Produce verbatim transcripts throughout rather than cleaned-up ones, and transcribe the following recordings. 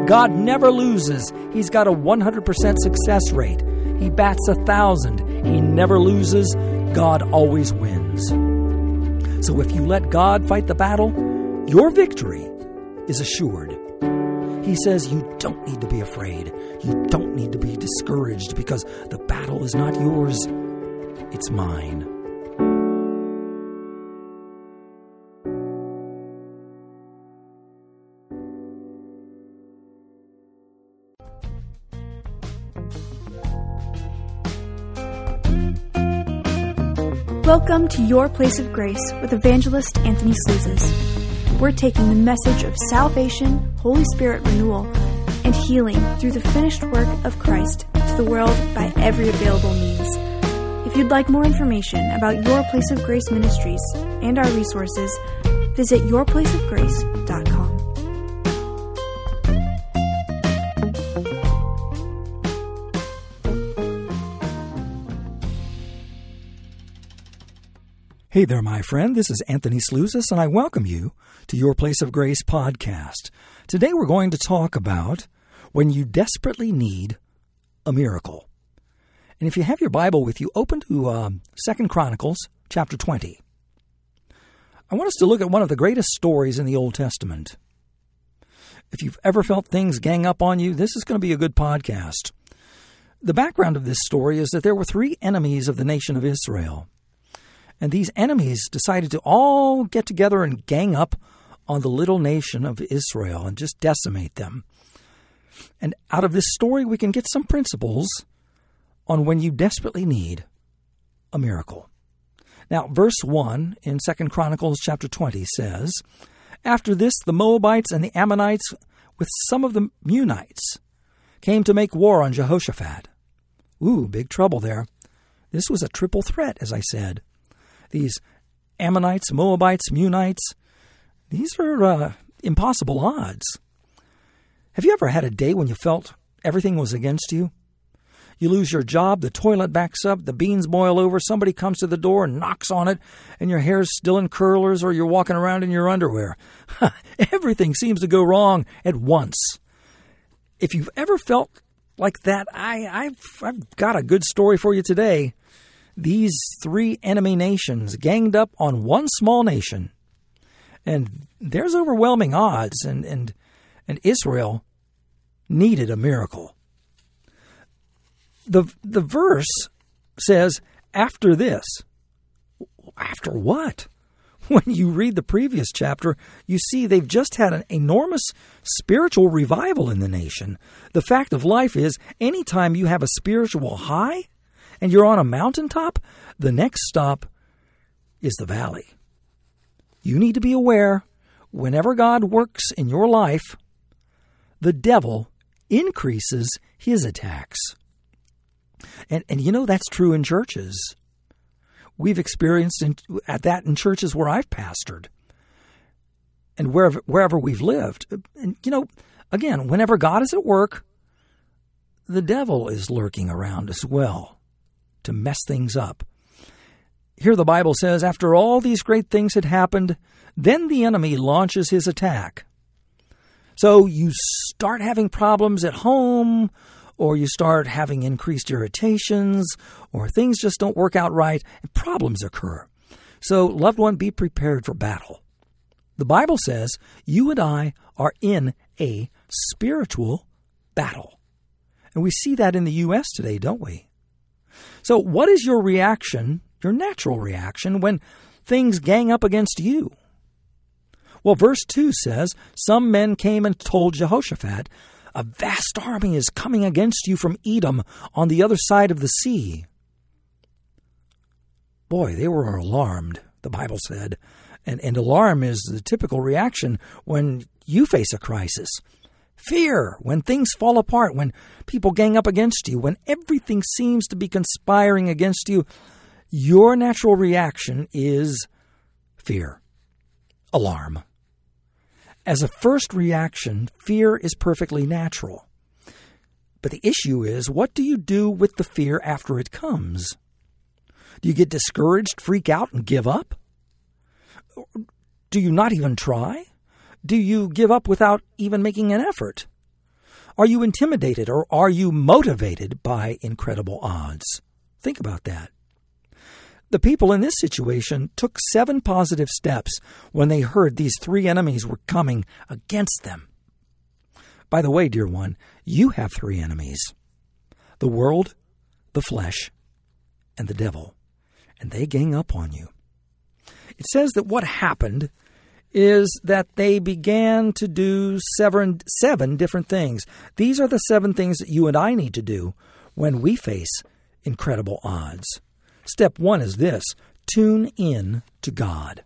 God never loses. He's got a one hundred percent success rate. He bats a thousand. He never loses. God always wins. So if you let God fight the battle, your victory is assured. He says you don't need to be afraid. You don't need to be discouraged because the battle is not yours. It's mine. Welcome to Your Place of Grace with Evangelist Anthony Slouzes. We're taking the message of salvation, Holy Spirit renewal, and healing through the finished work of Christ to the world by every available means. If you'd like more information about Your Place of Grace Ministries and our resources, visit your place of grace dot com. Hey there, my friend. This is Anthony Slouzes, and I welcome you to Your Place of Grace podcast. Today we're going to talk about when you desperately need a miracle. And if you have your Bible with you, open to um, Second Chronicles chapter twenty. I want us to look at one of the greatest stories in the Old Testament. If you've ever felt things gang up on you, this is going to be a good podcast. The background of this story is that there were three enemies of the nation of Israel. And these enemies decided to all get together and gang up on the little nation of Israel and just decimate them. And out of this story, we can get some principles on when you desperately need a miracle. Now, verse one in Second Chronicles chapter twenty says, "After this, the Moabites and the Ammonites with some of the Meunites came to make war on Jehoshaphat." Ooh, big trouble there. This was a triple threat, as I said. These Ammonites, Moabites, Meunites, these are uh, impossible odds. Have you ever had a day when you felt everything was against you? You lose your job, the toilet backs up, the beans boil over, somebody comes to the door and knocks on it, and your hair's still in curlers or you're walking around in your underwear. Everything seems to go wrong at once. If you've ever felt like that, I, I've, I've got a good story for you today. These three enemy nations ganged up on one small nation, and there's overwhelming odds, and, and, and Israel needed a miracle. The, the verse says, after this. After what? When you read the previous chapter, you see they've just had an enormous spiritual revival in the nation. The fact of life is, anytime you have a spiritual high, and you're on a mountaintop, the next stop is the valley. You need to be aware, whenever God works in your life, the devil increases his attacks. And, and you know, that's true in churches. We've experienced in, at that in churches where I've pastored and wherever, wherever we've lived. And, you know, again, whenever God is at work, the devil is lurking around as well to mess things up. Here the Bible says, after all these great things had happened, then the enemy launches his attack. So you start having problems at home, or you start having increased irritations, or things just don't work out right, and problems occur. So, loved one, be prepared for battle. The Bible says you and I are in a spiritual battle. And we see that in the U S today, don't we? So what is your reaction, your natural reaction, when things gang up against you? Well, verse two says, some men came and told Jehoshaphat, a vast army is coming against you from Edom on the other side of the sea. Boy, they were alarmed, the Bible said. And, and alarm is the typical reaction when you face a crisis. Fear, when things fall apart, when people gang up against you, when everything seems to be conspiring against you, your natural reaction is fear, alarm. As a first reaction, fear is perfectly natural. But the issue is, what do you do with the fear after it comes? Do you get discouraged, freak out, and give up? Do you not even try? Do you give up without even making an effort? Are you intimidated or are you motivated by incredible odds? Think about that. The people in this situation took seven positive steps when they heard these three enemies were coming against them. By the way, dear one, you have three enemies: the world, the flesh, and the devil, and they gang up on you. It says that what happened is that they began to do seven, seven different things. These are the seven things that you and I need to do when we face incredible odds. Step one is this: tune in to God.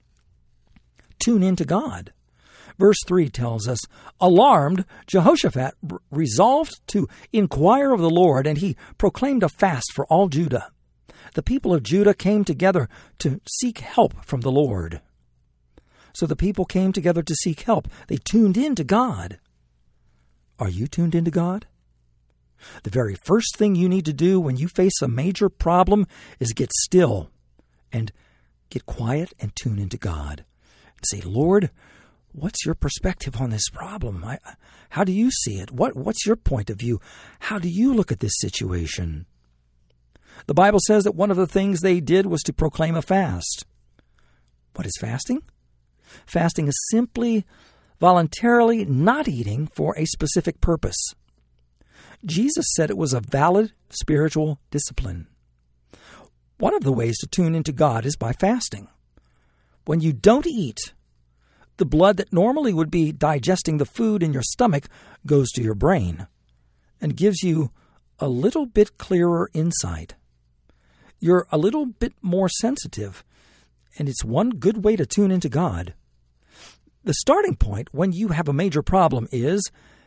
Tune in to God. Verse three tells us, alarmed, Jehoshaphat resolved to inquire of the Lord, and he proclaimed a fast for all Judah. The people of Judah came together to seek help from the Lord. So the people came together to seek help. They tuned in to God. Are you tuned into God? The very first thing you need to do when you face a major problem is get still and get quiet and tune into God. And say, Lord, what's your perspective on this problem? I, how do you see it? What, what's your point of view? How do you look at this situation? The Bible says that one of the things they did was to proclaim a fast. What is fasting? Fasting is simply voluntarily not eating for a specific purpose. Jesus said it was a valid spiritual discipline. One of the ways to tune into God is by fasting. When you don't eat, the blood that normally would be digesting the food in your stomach goes to your brain and gives you a little bit clearer insight. You're a little bit more sensitive, and it's one good way to tune into God. The starting point when you have a major problem is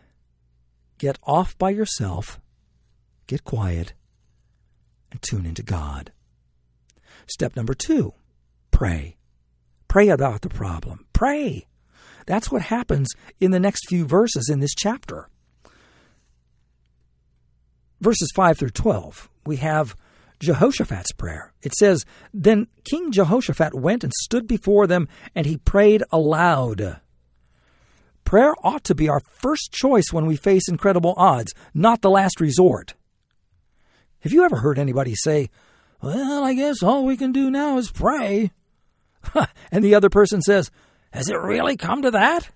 get off by yourself, get quiet, and tune into God. Step number two, pray. Pray about the problem. Pray. That's what happens in the next few verses in this chapter. Verses five through twelve, we have Jehoshaphat's prayer. It says, Then King Jehoshaphat went and stood before them, and he prayed aloud. Prayer ought to be our first choice when we face incredible odds, not the last resort. Have you ever heard anybody say, well, I guess all we can do now is pray? And the other person says, has it really come to that?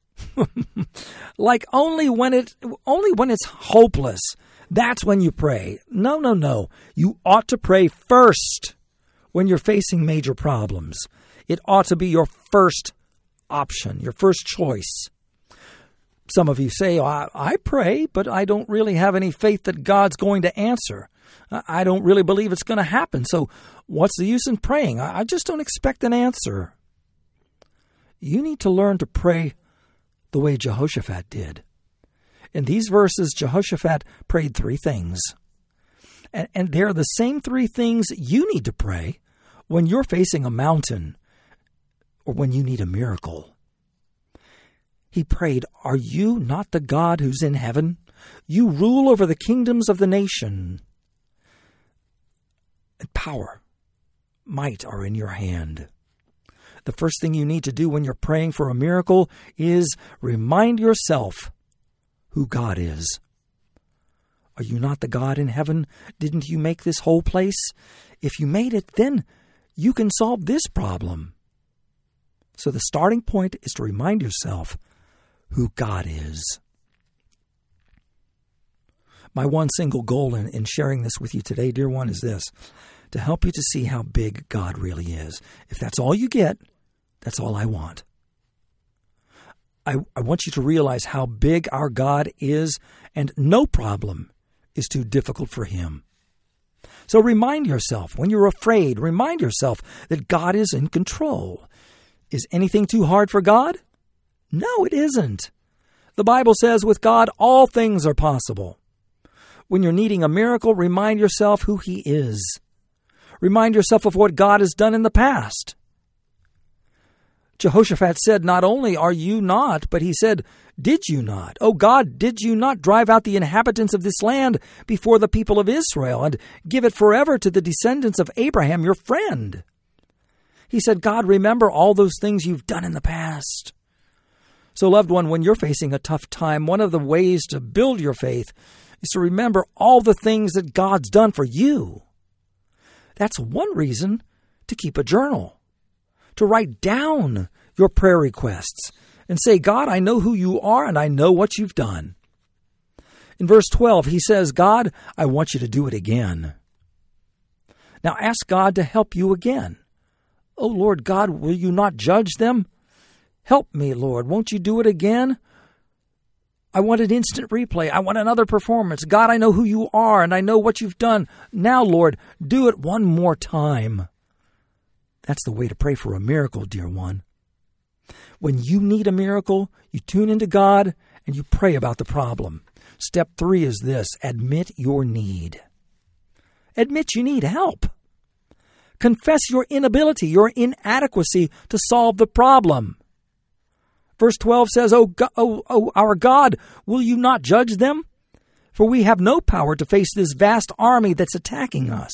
Like only when it, only when it's hopeless, that's when you pray. No, no, no. You ought to pray first when you're facing major problems. It ought to be your first option, your first choice. Some of you say, oh, I, I pray, but I don't really have any faith that God's going to answer. I don't really believe it's going to happen. So what's the use in praying? I, I just don't expect an answer. You need to learn to pray the way Jehoshaphat did. In these verses, Jehoshaphat prayed three things. And, and they're the same three things you need to pray when you're facing a mountain or when you need a miracle. He prayed, are you not the God who's in heaven? You rule over the kingdoms of the nation. And power, might are in your hand. The first thing you need to do when you're praying for a miracle is remind yourself who God is. Are you not the God in heaven? Didn't you make this whole place? If you made it, then you can solve this problem. So the starting point is to remind yourself who God is. My one single goal in, in sharing this with you today, dear one, is this: to help you to see how big God really is. If that's all you get, that's all I want. I, I want you to realize how big our God is, and no problem is too difficult for him. So remind yourself, when you're afraid, remind yourself that God is in control. Is anything too hard for God? No, it isn't. The Bible says with God, all things are possible. When you're needing a miracle, remind yourself who he is. Remind yourself of what God has done in the past. Jehoshaphat said, not only are you not, but he said, did you not? Oh God, did you not drive out the inhabitants of this land before the people of Israel and give it forever to the descendants of Abraham, your friend? He said, God, remember all those things you've done in the past. So, loved one, when you're facing a tough time, one of the ways to build your faith is to remember all the things that God's done for you. That's one reason to keep a journal, to write down your prayer requests and say, God, I know who you are and I know what you've done. In verse twelve, he says, God, I want you to do it again. Now ask God to help you again. Oh, Lord God, will you not judge them? Help me, Lord. Won't you do it again? I want an instant replay. I want another performance. God, I know who you are and I know what you've done. Now, Lord, do it one more time. That's the way to pray for a miracle, dear one. When you need a miracle, you tune into God and you pray about the problem. Step three is this: admit your need. Admit you need help. Confess your inability, your inadequacy to solve the problem. Verse twelve says, oh, God, oh, oh, our God, will you not judge them? For we have no power to face this vast army that's attacking us.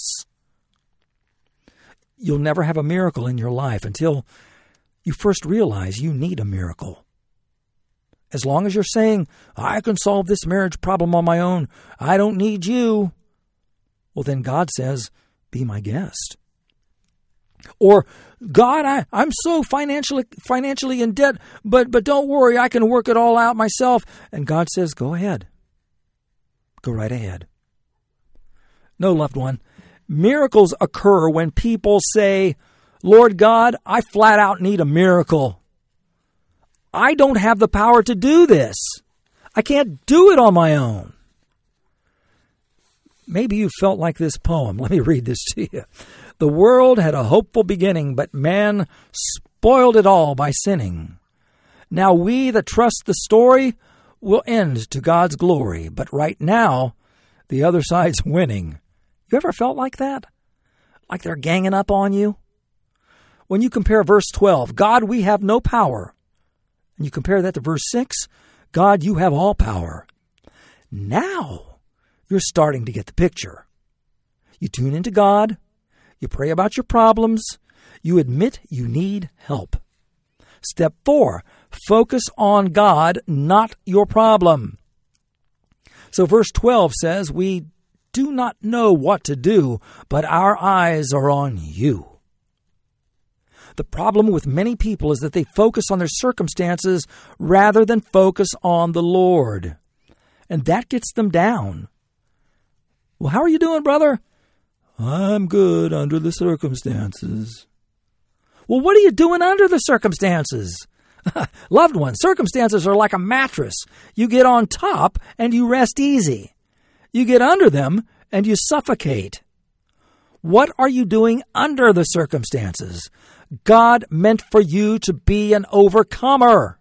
You'll never have a miracle in your life until you first realize you need a miracle. As long as you're saying, I can solve this marriage problem on my own, I don't need you, well, then God says, be my guest. Or, God, I, I'm so financially financially in debt, but, but don't worry, I can work it all out myself. And God says, go ahead. Go right ahead. No, loved one, miracles occur when people say, Lord God, I flat out need a miracle. I don't have the power to do this. I can't do it on my own. Maybe you felt like this poem. Let me read this to you. The world had a hopeful beginning, but man spoiled it all by sinning. Now we that trust the story will end to God's glory, but right now, the other side's winning. You ever felt like that? Like they're ganging up on you? When you compare verse twelve, God, we have no power, and you compare that to verse six, God, you have all power. Now you're starting to get the picture. You tune into God, you pray about your problems, you admit you need help. Step four, focus on God, not your problem. So verse twelve says, we do not know what to do, but our eyes are on you. The problem with many people is that they focus on their circumstances rather than focus on the Lord. And that gets them down. Well, how are you doing, brother? I'm good under the circumstances. Well, what are you doing under the circumstances? Loved ones, circumstances are like a mattress. You get on top and you rest easy. You get under them and you suffocate. What are you doing under the circumstances? God meant for you to be an overcomer.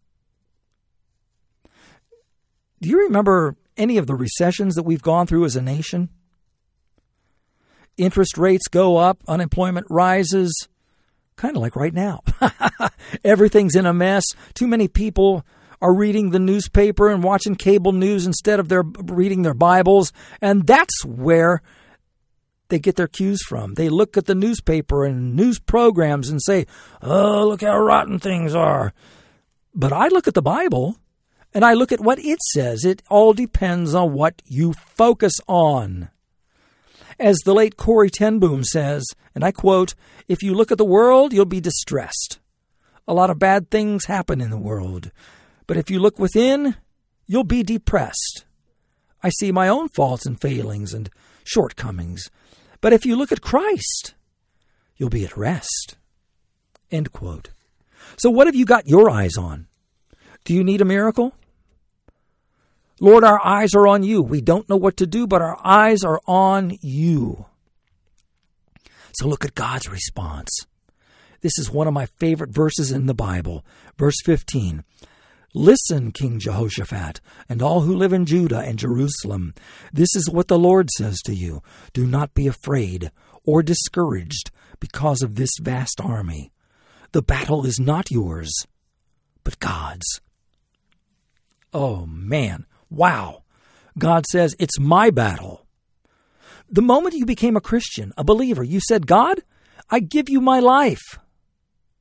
Do you remember any of the recessions that we've gone through as a nation? Interest rates go up, unemployment rises, kind of like right now. Everything's in a mess. Too many people are reading the newspaper and watching cable news instead of their reading their Bibles, and that's where they get their cues from. They look at the newspaper and news programs and say, oh, look how rotten things are. But I look at the Bible and I look at what it says. It all depends on what you focus on. As the late Corrie ten Boom says, and I quote, if you look at the world, you'll be distressed. A lot of bad things happen in the world. But if you look within, you'll be depressed. I see my own faults and failings and shortcomings. But if you look at Christ, you'll be at rest. End quote. So what have you got your eyes on? Do you need a miracle? Lord, our eyes are on you. We don't know what to do, but our eyes are on you. So look at God's response. This is one of my favorite verses in the Bible. Verse fifteen. Listen, King Jehoshaphat, and all who live in Judah and Jerusalem. This is what the Lord says to you. Do not be afraid or discouraged because of this vast army. The battle is not yours, but God's. Oh, man. Wow. God says, it's my battle. The moment you became a Christian, a believer, you said, God, I give you my life.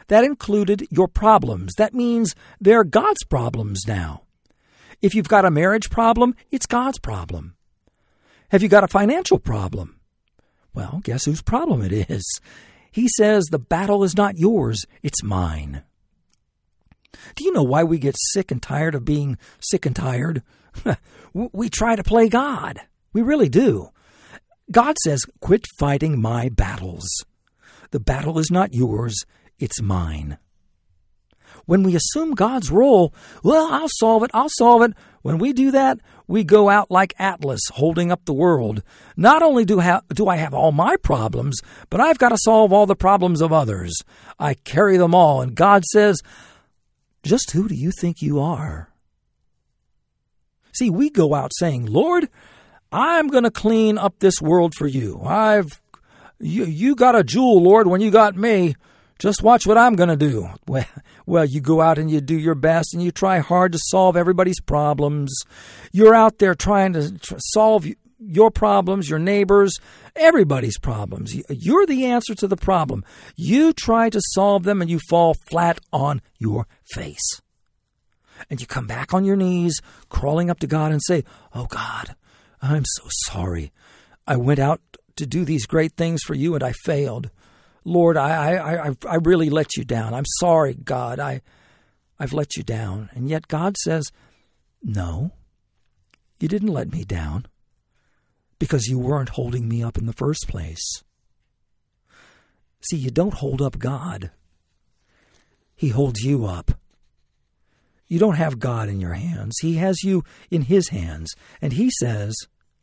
That included your problems. That means they're God's problems now. If you've got a marriage problem, it's God's problem. Have you got a financial problem? Well, guess whose problem it is? He says the battle is not yours, it's mine. Do you know why we get sick and tired of being sick and tired? We try to play God. We really do. God says, quit fighting my battles. The battle is not yours, it's mine. When we assume God's role, well, I'll solve it, I'll solve it. When we do that, we go out like Atlas holding up the world. Not only do, ha- do I have all my problems, but I've got to solve all the problems of others. I carry them all, and God says, just who do you think you are? See, we go out saying, Lord, I'm going to clean up this world for you. I've, you, you got a jewel, Lord, when you got me. Just watch what I'm going to do. Well, well, you go out and you do your best and you try hard to solve everybody's problems. You're out there trying to tr- solve your problems, your neighbors, everybody's problems. You're the answer to the problem. You try to solve them and you fall flat on your face. And you come back on your knees, crawling up to God and say, oh God, I'm so sorry. I went out to do these great things for you and I failed. Lord, I, I, I, I really let you down. I'm sorry, God. I, I've let you down. And yet God says, no, you didn't let me down because you weren't holding me up in the first place. See, you don't hold up God. He holds you up. You don't have God in your hands. He has you in his hands. And he says,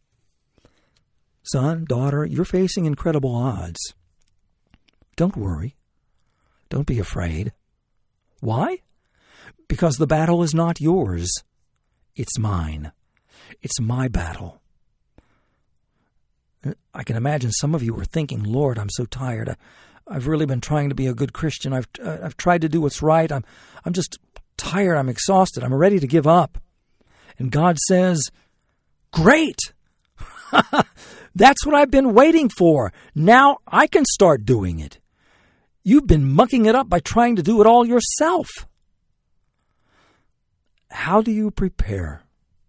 son, daughter, you're facing incredible odds. Don't worry. Don't be afraid. Why? Because the battle is not yours. It's mine. It's my battle. I can imagine some of you were thinking, Lord, I'm so tired. I, I've really been trying to be a good Christian. I've uh, I've tried to do what's right. I'm I'm just tired. I'm exhausted. I'm ready to give up. And God says, great. That's what I've been waiting for. Now I can start doing it. You've been mucking it up by trying to do it all yourself. How do you prepare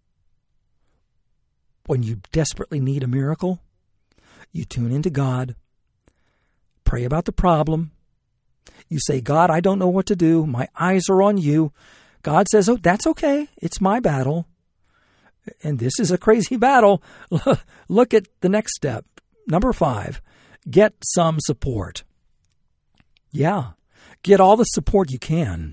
when you desperately need a miracle? You tune into God, pray about the problem. You say, God, I don't know what to do. My eyes are on you. God says, oh, that's okay. It's my battle. And this is a crazy battle. Look at the next step. Number five, get some support. Yeah, get all the support you can.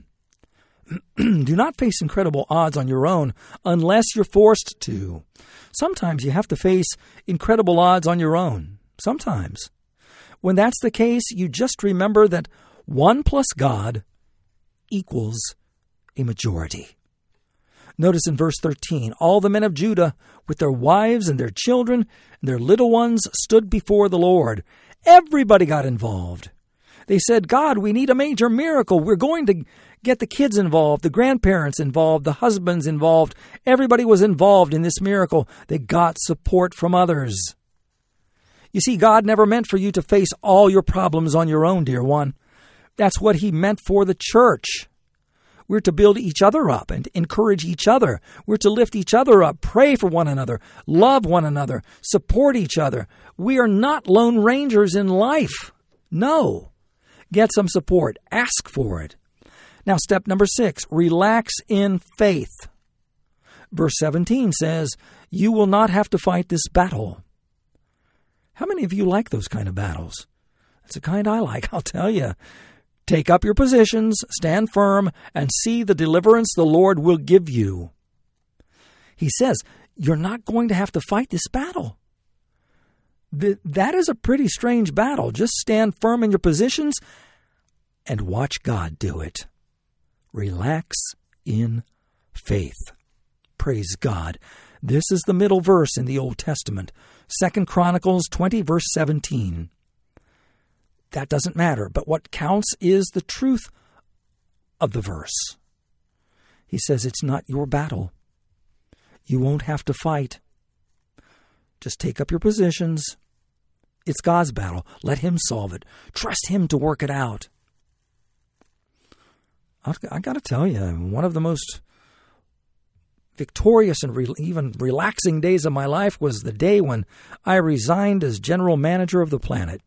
Do not face incredible odds on your own unless you're forced to. Sometimes you have to face incredible odds on your own. Sometimes. When that's the case, you just remember that one plus God equals a majority. Notice in verse thirteen, all the men of Judah with their wives and their children and their little ones stood before the Lord. Everybody got involved. They said, God, we need a major miracle. We're going to get the kids involved, the grandparents involved, the husbands involved. Everybody was involved in this miracle. They got support from others. You see, God never meant for you to face all your problems on your own, dear one. That's what he meant for the church. We're to build each other up and encourage each other. We're to lift each other up, pray for one another, love one another, support each other. We are not lone rangers in life. No. Get some support. Ask for it. Now, step number six, relax in faith. Verse seventeen says, you will not have to fight this battle. How many of you like those kind of battles? That's the kind I like, I'll tell you. Take up your positions, stand firm, and see the deliverance the Lord will give you. He says, you're not going to have to fight this battle. That is a pretty strange battle. Just stand firm in your positions and watch God do it. Relax in faith. Praise God. This is the middle verse in the Old Testament. Second Chronicles twenty, verse seventeen. That doesn't matter, but what counts is the truth of the verse. He says it's not your battle. You won't have to fight. Just take up your positions. It's God's battle. Let him solve it. Trust him to work it out. I, I got to tell you, one of the most victorious and re- even relaxing days of my life was the day when I resigned as general manager of the planet.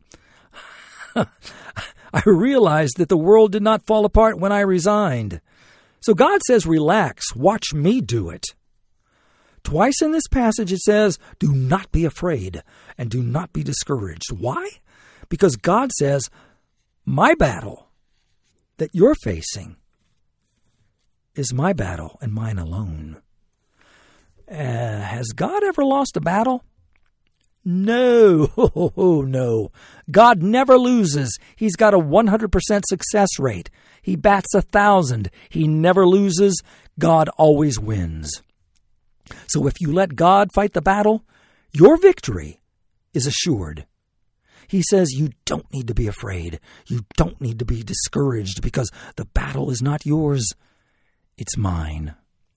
I realized that the world did not fall apart when I resigned. So God says, relax, watch me do it. Twice in this passage it says, do not be afraid and do not be discouraged. Why? Because God says, my battle that you're facing is my battle and mine alone. Uh, has God ever lost a battle? No, no. God never loses. He's got a one hundred percent success rate. He bats a thousand. He never loses. God always wins. So if you let God fight the battle, your victory is assured. He says you don't need to be afraid. You don't need to be discouraged because the battle is not yours. It's mine.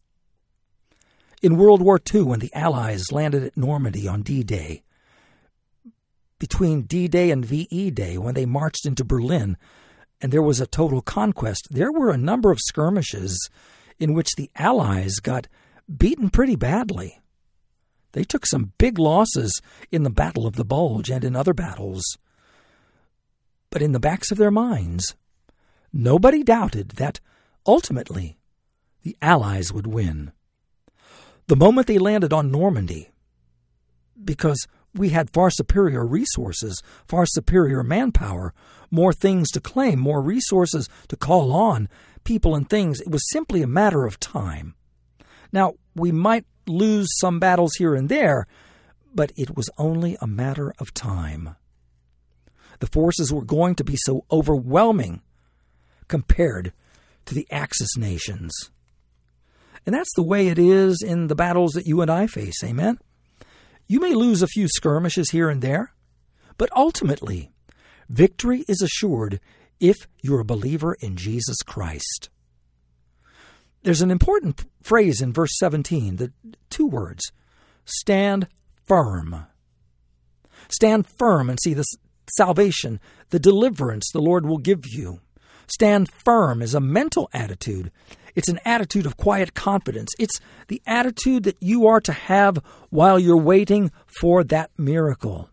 In World War Two, when the Allies landed at Normandy on D-Day, between D-Day and V E Day, when they marched into Berlin, and there was a total conquest, there were a number of skirmishes in which the Allies got beaten pretty badly. They took some big losses in the Battle of the Bulge and in other battles. But in the backs of their minds, nobody doubted that ultimately the Allies would win. The moment they landed on Normandy, because we had far superior resources, far superior manpower, more things to claim, more resources to call on, people and things. It was simply a matter of time. Now, we might lose some battles here and there, but it was only a matter of time. The forces were going to be so overwhelming compared to the Axis nations. And that's the way it is in the battles that you and I face, amen? You may lose a few skirmishes here and there, but ultimately, victory is assured if you're a believer in Jesus Christ. There's an important phrase in verse seventeen, the two words, stand firm. Stand firm and see the salvation, the deliverance the Lord will give you. Stand firm is a mental attitude. It's an attitude of quiet confidence. It's the attitude that you are to have while you're waiting for that miracle.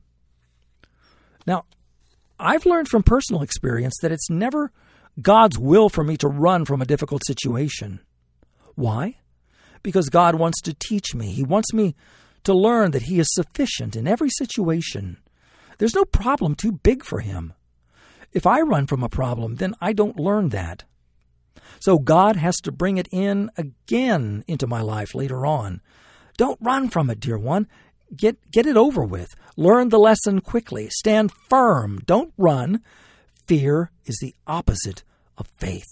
Now, I've learned from personal experience that it's never God's will for me to run from a difficult situation. Why? Because God wants to teach me. He wants me to learn that He is sufficient in every situation. There's no problem too big for Him. If I run from a problem, then I don't learn that. So God has to bring it in again into my life later on. Don't run from it, dear one. Get, get it over with. Learn the lesson quickly. Stand firm. Don't run. Fear is the opposite of faith.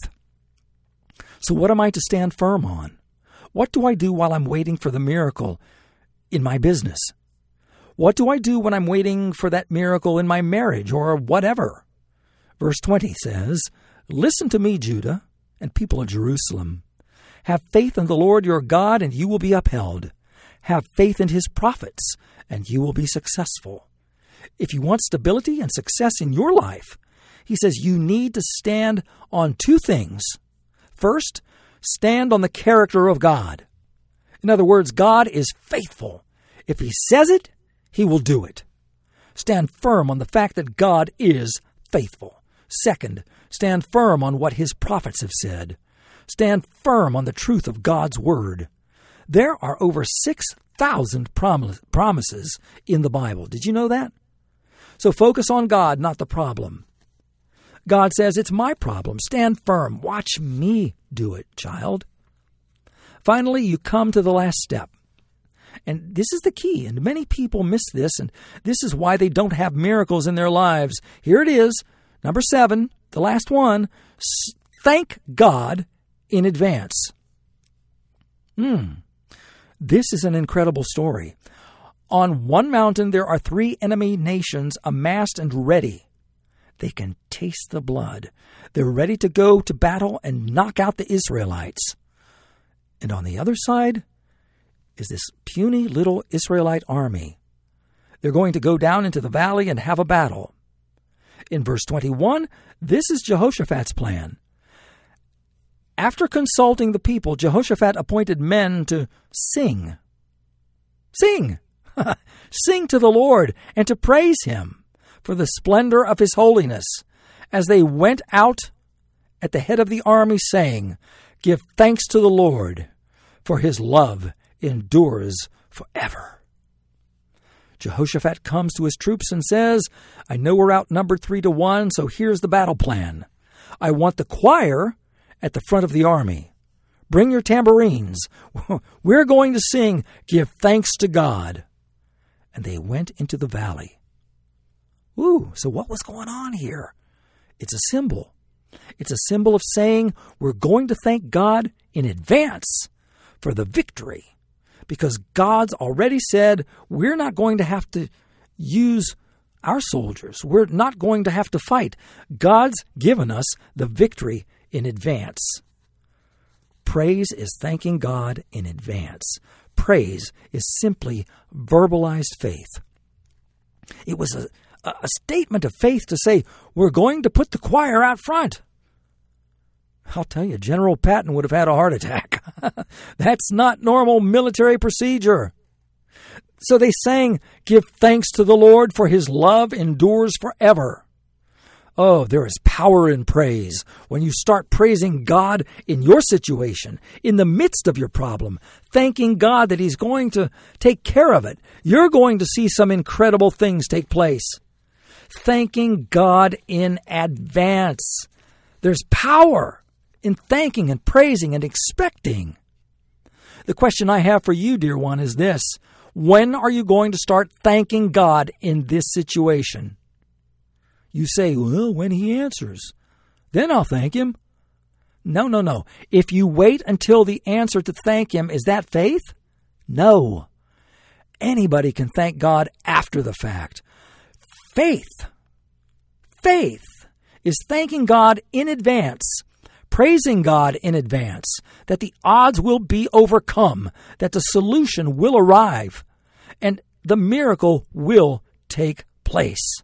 So what am I to stand firm on? What do I do while I'm waiting for the miracle in my business? What do I do when I'm waiting for that miracle in my marriage or whatever? Verse twenty says, listen to me, Judah, and people of Jerusalem. Have faith in the Lord your God, and you will be upheld. Have faith in His prophets, and you will be successful. If you want stability and success in your life, He says you need to stand on two things. First, stand on the character of God. In other words, God is faithful. If He says it, He will do it. Stand firm on the fact that God is faithful. Second, stand firm on what His prophets have said. Stand firm on the truth of God's Word. There are over six thousand prom- promises in the Bible. Did you know that? So focus on God, not the problem. God says, it's my problem. Stand firm. Watch me do it, child. Finally, you come to the last step. And this is the key, and many people miss this, and this is why they don't have miracles in their lives. Here it is. Number seven, the last one, thank God in advance. Hmm. This is an incredible story. On one mountain, there are three enemy nations amassed and ready. They can taste the blood. They're ready to go to battle and knock out the Israelites. And on the other side is this puny little Israelite army. They're going to go down into the valley and have a battle. In verse twenty-one, this is Jehoshaphat's plan. After consulting the people, Jehoshaphat appointed men to sing. Sing! Sing to the Lord and to praise Him for the splendor of His holiness, as they went out at the head of the army, saying, Give thanks to the Lord, for His love endures forever. Jehoshaphat comes to his troops and says, I know we're outnumbered three to one, so here's the battle plan. I want the choir at the front of the army. Bring your tambourines. We're going to sing, Give thanks to God. And they went into the valley. Ooh, so what was going on here? It's a symbol. It's a symbol of saying we're going to thank God in advance for the victory, because God's already said we're not going to have to use our soldiers. We're not going to have to fight. God's given us the victory in advance. Praise is thanking God in advance. Praise is simply verbalized faith. It was a, a statement of faith to say, we're going to put the choir out front. I'll tell you, General Patton would have had a heart attack. That's not normal military procedure. So they sang, Give thanks to the Lord, for His love endures forever. Oh, there is power in praise when you start praising God in your situation, in the midst of your problem, thanking God that He's going to take care of it. You're going to see some incredible things take place. Thanking God in advance. There's power in thanking and praising and expecting. The question I have for you, dear one, is this. When are you going to start thanking God in this situation? You say, well, when He answers, then I'll thank Him. No, no, no. If you wait until the answer to thank Him, is that faith? No. Anybody can thank God after the fact. Faith, faith is thanking God in advance, praising God in advance, that the odds will be overcome, that the solution will arrive, and the miracle will take place.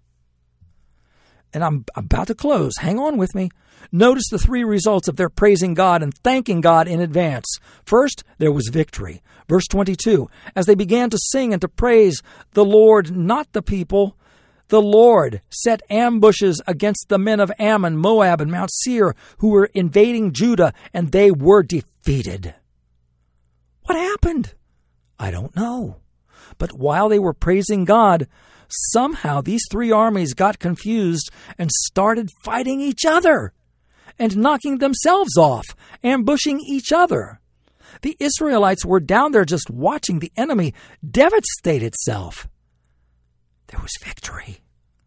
And I'm about to close. Hang on with me. Notice the three results of their praising God and thanking God in advance. First, there was victory. Verse twenty-two, as they began to sing and to praise the Lord, not the people, the Lord set ambushes against the men of Ammon, Moab, and Mount Seir, who were invading Judah, and they were defeated. What happened? I don't know. But while they were praising God, somehow these three armies got confused and started fighting each other and knocking themselves off, ambushing each other. The Israelites were down there just watching the enemy devastate itself. There was victory.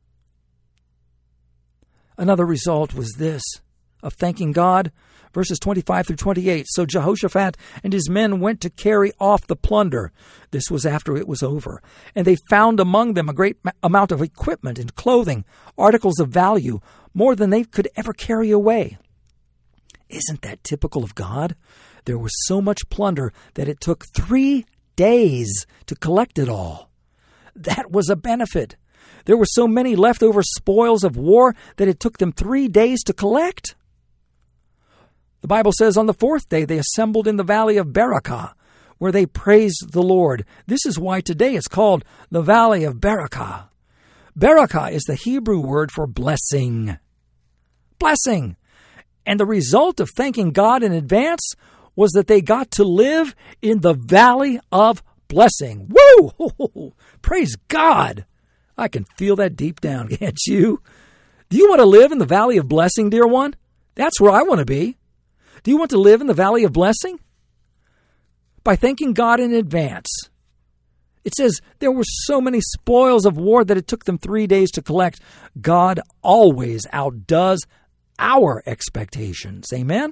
Another result was this, of thanking God. Verses twenty-five through twenty-eight. So Jehoshaphat and his men went to carry off the plunder. This was after it was over. And they found among them a great amount of equipment and clothing, articles of value, more than they could ever carry away. Isn't that typical of God? There was so much plunder that it took three days to collect it all. That was a benefit. There were so many leftover spoils of war that it took them three days to collect. The Bible says on the fourth day they assembled in the valley of Berakah, where they praised the Lord. This is why today it's called the Valley of Berakah. Berakah is the Hebrew word for blessing. Blessing. And the result of thanking God in advance was that they got to live in the Valley of Blessing. Woo! Praise God. I can feel that deep down, can't you? Do you want to live in the Valley of Blessing, dear one? That's where I want to be. Do you want to live in the Valley of Blessing? By thanking God in advance. It says there were so many spoils of war that it took them three days to collect. God always outdoes our expectations. Amen?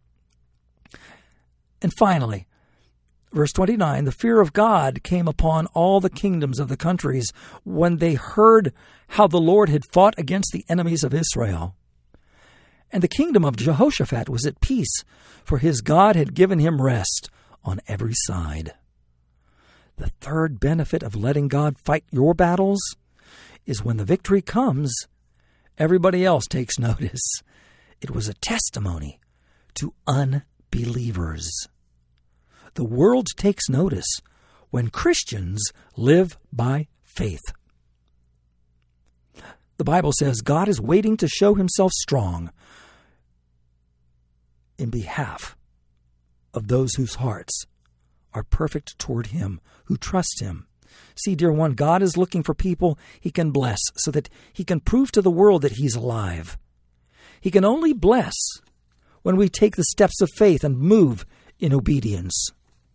And finally, verse twenty-nine, the fear of God came upon all the kingdoms of the countries when they heard how the Lord had fought against the enemies of Israel. And the kingdom of Jehoshaphat was at peace, for his God had given him rest on every side. The third benefit of letting God fight your battles is when the victory comes, everybody else takes notice. It was a testimony to unbelievers. The world takes notice when Christians live by faith. The Bible says God is waiting to show himself strong in behalf of those whose hearts are perfect toward him, who trust him. See, dear one, God is looking for people he can bless so that he can prove to the world that he's alive. He can only bless when we take the steps of faith and move in obedience.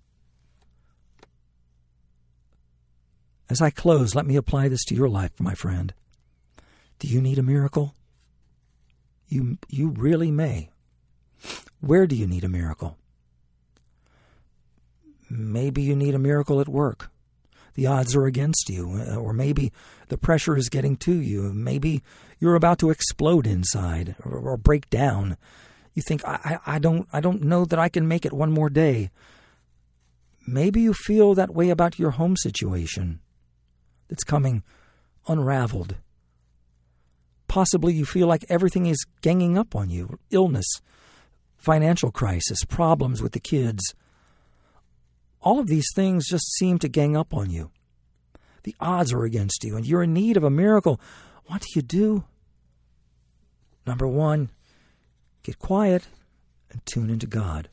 As I close, let me apply this to your life, my friend. Do you need a miracle? You, you really may. Where do you need a miracle? Maybe you need a miracle at work. The odds are against you, or maybe the pressure is getting to you. Maybe you're about to explode inside or, or break down. You think, I, I, I don't, I don't know that I can make it one more day. Maybe you feel that way about your home situation that's coming unraveled. Possibly you feel like everything is ganging up on you. Illness, financial crisis, problems with the kids. All of these things just seem to gang up on you. The odds are against you, and you're in need of a miracle. What do you do? Number one, get quiet and tune into God.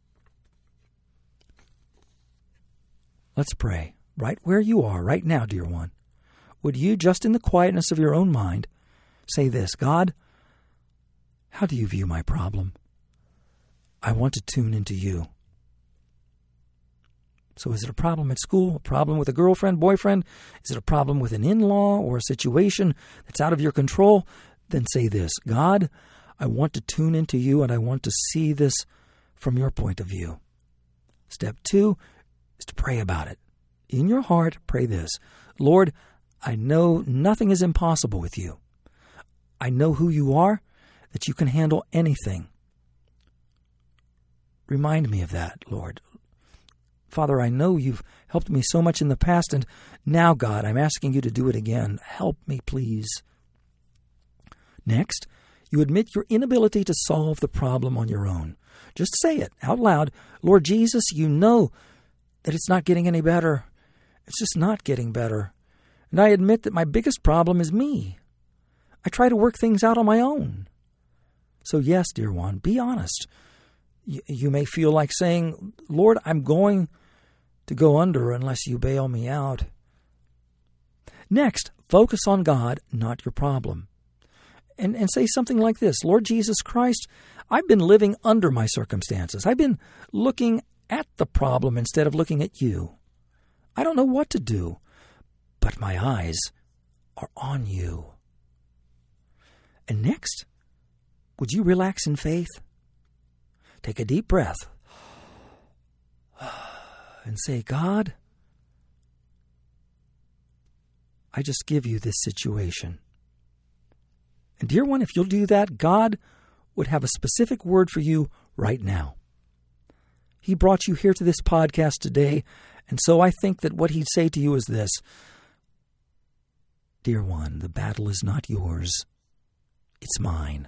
Let's pray. Right where you are, right now, dear one. Would you, just in the quietness of your own mind, say this: God, how do you view my problem? I want to tune into you. So is it a problem at school, a problem with a girlfriend, boyfriend? Is it a problem with an in-law or a situation that's out of your control? Then say this: God, I want to tune into you, and I want to see this from your point of view. Step two is to pray about it. In your heart, pray this: Lord, I know nothing is impossible with you. I know who you are, that you can handle anything. Remind me of that, Lord. Father, I know you've helped me so much in the past, and now, God, I'm asking you to do it again. Help me, please. Next, you admit your inability to solve the problem on your own. Just say it out loud. Lord Jesus, you know that it's not getting any better. It's just not getting better. And I admit that my biggest problem is me. I try to work things out on my own. So yes, dear one, be honest. Y- you may feel like saying, Lord, I'm going to go under unless you bail me out. Next, focus on God, not your problem. And, and say something like this: Lord Jesus Christ, I've been living under my circumstances. I've been looking at the problem instead of looking at you. I don't know what to do, but my eyes are on you. And next, would you relax in faith? Take a deep breath and say, God, I just give you this situation. And dear one, if you'll do that, God would have a specific word for you right now. He brought you here to this podcast today, and so I think that what he'd say to you is this: Dear one, the battle is not yours. It's mine.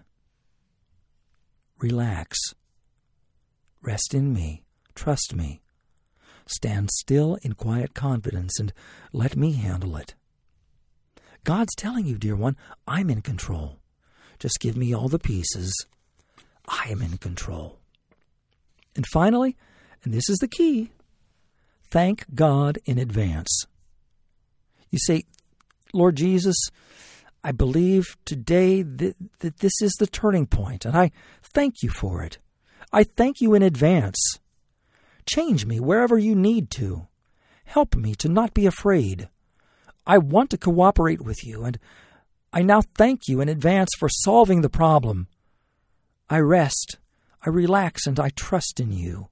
Relax. Rest in me. Trust me. Stand still in quiet confidence and let me handle it. God's telling you, dear one, I'm in control. Just give me all the pieces. I am in control. And finally, and this is the key, thank God in advance. You say, Lord Jesus, I believe today that, that this is the turning point, and I thank you for it. I thank you in advance. Change me wherever you need to. Help me to not be afraid. I want to cooperate with you, and I now thank you in advance for solving the problem. I rest, I relax, and I trust in you.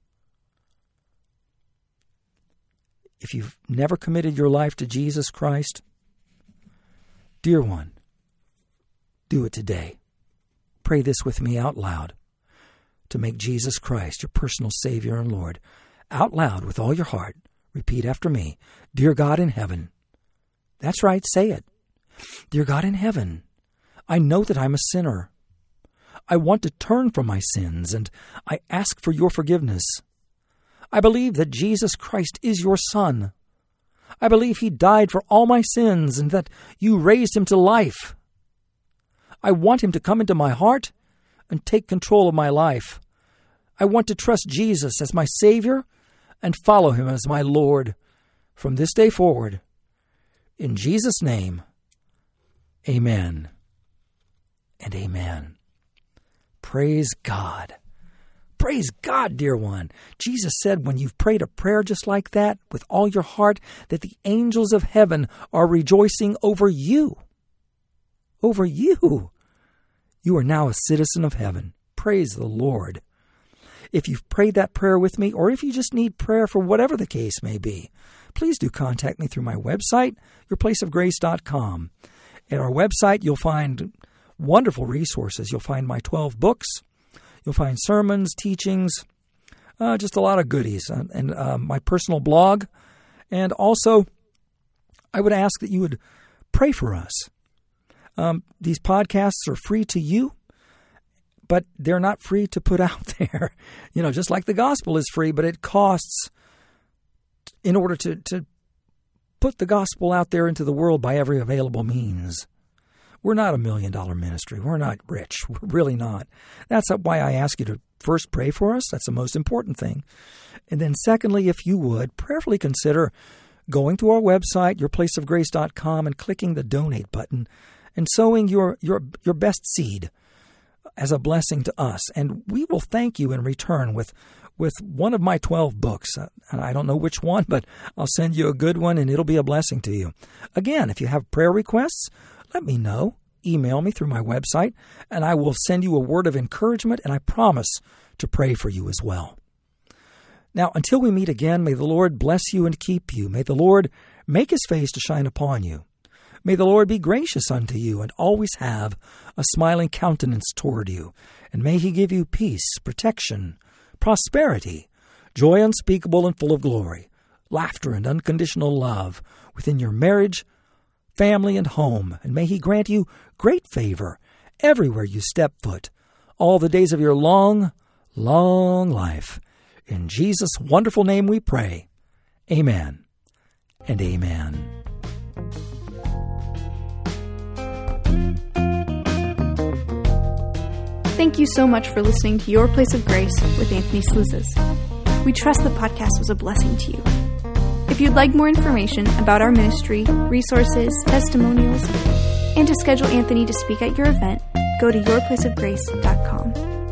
If you've never committed your life to Jesus Christ, dear one, do it today. Pray this with me out loud to make Jesus Christ your personal Savior and Lord. Out loud with all your heart, repeat after me. Dear God in heaven. That's right, say it. Dear God in heaven, I know that I'm a sinner. I want to turn from my sins, and I ask for your forgiveness. I believe that Jesus Christ is your Son. I believe he died for all my sins and that you raised him to life. I want him to come into my heart and take control of my life. I want to trust Jesus as my Savior and follow him as my Lord from this day forward. In Jesus' name, amen and amen. Praise God. Praise God, dear one. Jesus said when you've prayed a prayer just like that with all your heart, that the angels of heaven are rejoicing over you. Over you. You are now a citizen of heaven. Praise the Lord. If you've prayed that prayer with me, or if you just need prayer for whatever the case may be, please do contact me through my website, your place of grace dot com. At our website, you'll find wonderful resources. You'll find my twelve books. You'll find sermons, teachings, uh, just a lot of goodies, uh, and uh, my personal blog. And also, I would ask that you would pray for us. Um, these podcasts are free to you, but they're not free to put out there. You know, just like the gospel is free, but it costs in order to, to put the gospel out there into the world by every available means. We're not a million-dollar ministry. We're not rich. We're really not. That's why I ask you to first pray for us. That's the most important thing. And then secondly, if you would, prayerfully consider going to our website, your place of grace dot com, and clicking the donate button and sowing your, your, your best seed as a blessing to us. And we will thank you in return with, with one of my twelve books. And I don't know which one, but I'll send you a good one, and it'll be a blessing to you. Again, if you have prayer requests, let me know. Email me through my website, and I will send you a word of encouragement, and I promise to pray for you as well. Now, until we meet again, may the Lord bless you and keep you. May the Lord make his face to shine upon you. May the Lord be gracious unto you and always have a smiling countenance toward you. And may he give you peace, protection, prosperity, joy unspeakable and full of glory, laughter and unconditional love within your marriage, family, and home. And may he grant you great favor everywhere you step foot, all the days of your long, long life. In Jesus' wonderful name we pray. Amen and amen. Thank you so much for listening to Your Place of Grace with Anthony Slouzes. We trust the podcast was a blessing to you. If you'd like more information about our ministry, resources, testimonials, and to schedule Anthony to speak at your event, go to your place of grace dot com.